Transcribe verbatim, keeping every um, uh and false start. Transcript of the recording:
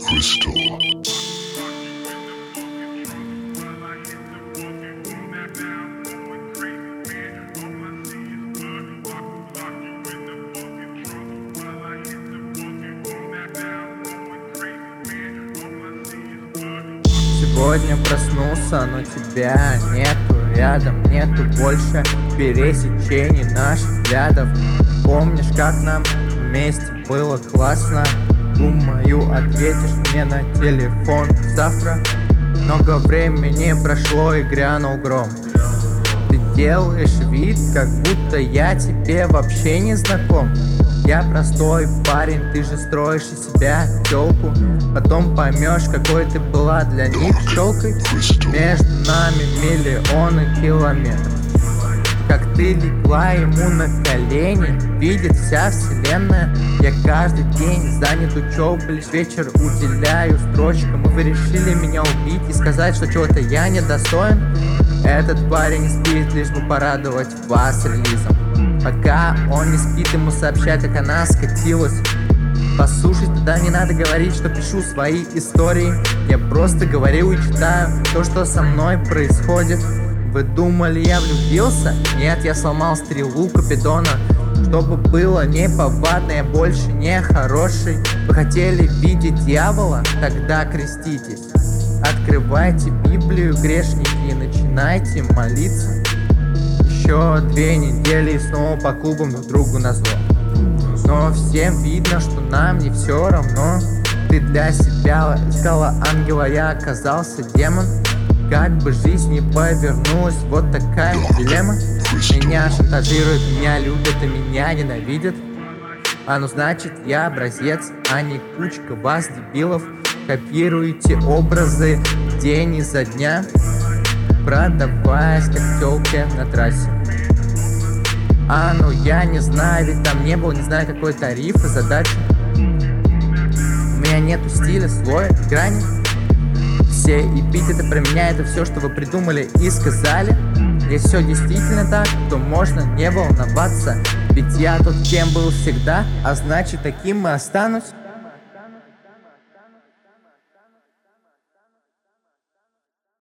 Crystal. Сегодня проснулся, но тебя нету рядом, нету больше пересечений наших взглядов. Помнишь, как нам вместе было классно? Думаю, ответишь мне на телефон завтра. Много времени прошло и грянул гром. Ты делаешь вид, как будто я тебе вообще не знаком. Я простой парень, ты же строишь из себя тёлку. Потом поймешь, какой ты была для них щелкой. Между нами миллионы километров. Как ты легла ему на колени, видит вся вселенная. Я каждый день занят учебой, лишь вечер уделяю строчкам. И вы решили меня убить и сказать, что чего-то я недостоин. Этот парень спит, лишь бы порадовать вас релизом. Пока он не спит, ему сообщать, как она скатилась. Послушай, тогда не надо говорить, что пишу свои истории. Я просто говорю и читаю то, что со мной происходит. Вы думали, я влюбился? Нет, я сломал стрелу Купидона. Чтобы было неповадно, я больше не хороший. Вы хотели видеть дьявола? Тогда креститесь. Открывайте Библию, грешники, и начинайте молиться. Еще две недели и снова по клубам друг другу назло. Но всем видно, что нам не все равно. Ты для себя искала ангела, я оказался демон. Как бы жизнь не повернулась, вот такая дилемма. Меня шантажируют, меня любят и меня ненавидят. А ну значит я образец, а не кучка вас, дебилов. Копируете образы день изо дня, продаваясь как тёлки на трассе. А ну я не знаю, ведь там не было, не знаю какой тариф и задачи. У меня нету стиля, слоя, грани. Все эпитеты про меня — это все, что вы придумали и сказали. Если все действительно так, то можно не волноваться. Ведь я тут кем был всегда, а значит таким и останусь.